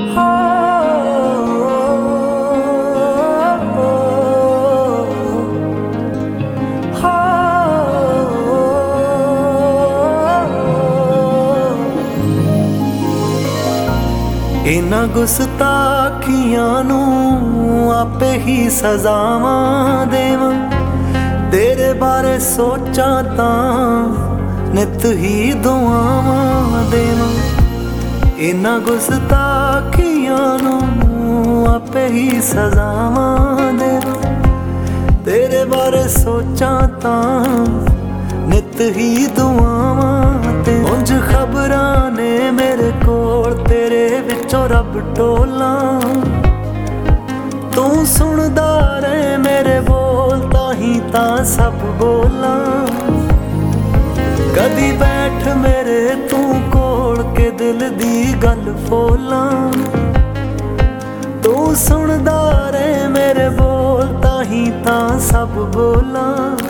इन्हां गुस्ताखियां नूं आपे ही सजावां देवां। तेरे बारे सोचां तां नित ही दुआवां देवां। इन्हां गुस्ताखियां नूं आपे ही सजावां देवां। तेरे बारे सोचां तां नित ही दुआवां ते उंज खबरां ने मेरे कोल तेरे विचों रब टोलां। तू सुनदा रहे मेरे बोल ताहीं तां सब बोलां। कदी बैठ मेरे तू कोल के दिल दी गल फोलां। तू सुनदा रहे मेरे बोल ताहीं तां सब बोलां।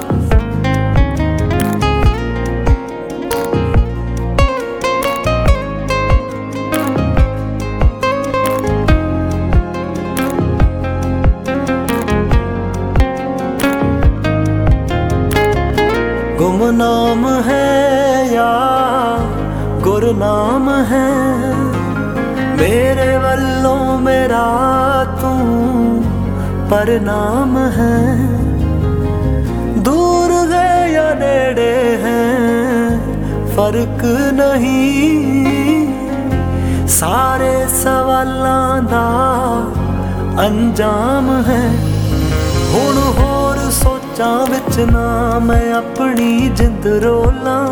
गुमनाम है या गुरनाम है मेरे वल्लों मेरा तू परनाम है। दूर है या नेड़े है फर्क नहीं। सारे सवालां दा अंजाम है। हुण होर सोचां विच ना मैं अपनी जिंद रोलां।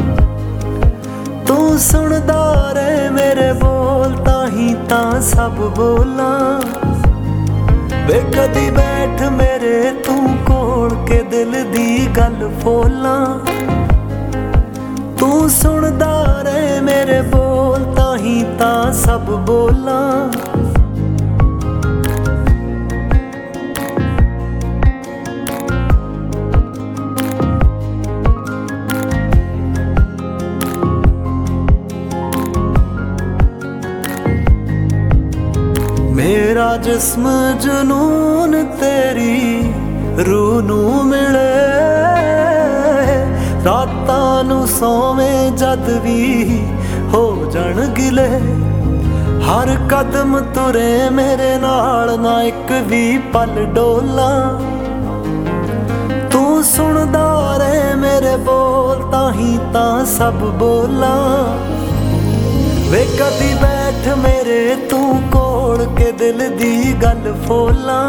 तू सुनदा रहे मेरे बोल ताहीं तां सब बोलां। वे कदी बैठ मेरे तू कोल के दिल दी गल फोलां। तू सुनदा रहे मेरे बोल ताहीं तां सब बोलां। मेरा जिस्म जुनून तेरी रूह नूं मिले। रातां नूं सोवें जद भी हो जाण गिले। हर कदम तुरे मेरे नाल ना एक भी पल डोला। तू सुनदा रहे मेरे बोल ताहीं तां सब बोला। वे कदी बैठ मेरे तू कोल के दिल दी गल फोलां।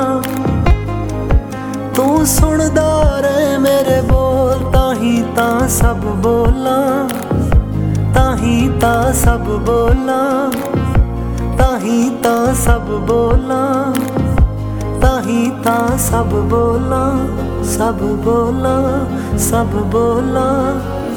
तू सुनदा रहे मेरे बोल ताहीं तां सब बोलां। ताहीं तां सब बोलां। ताहीं तां सब बोलां। ताहीं तां सब बोलां। सब बोलां सब बोलां।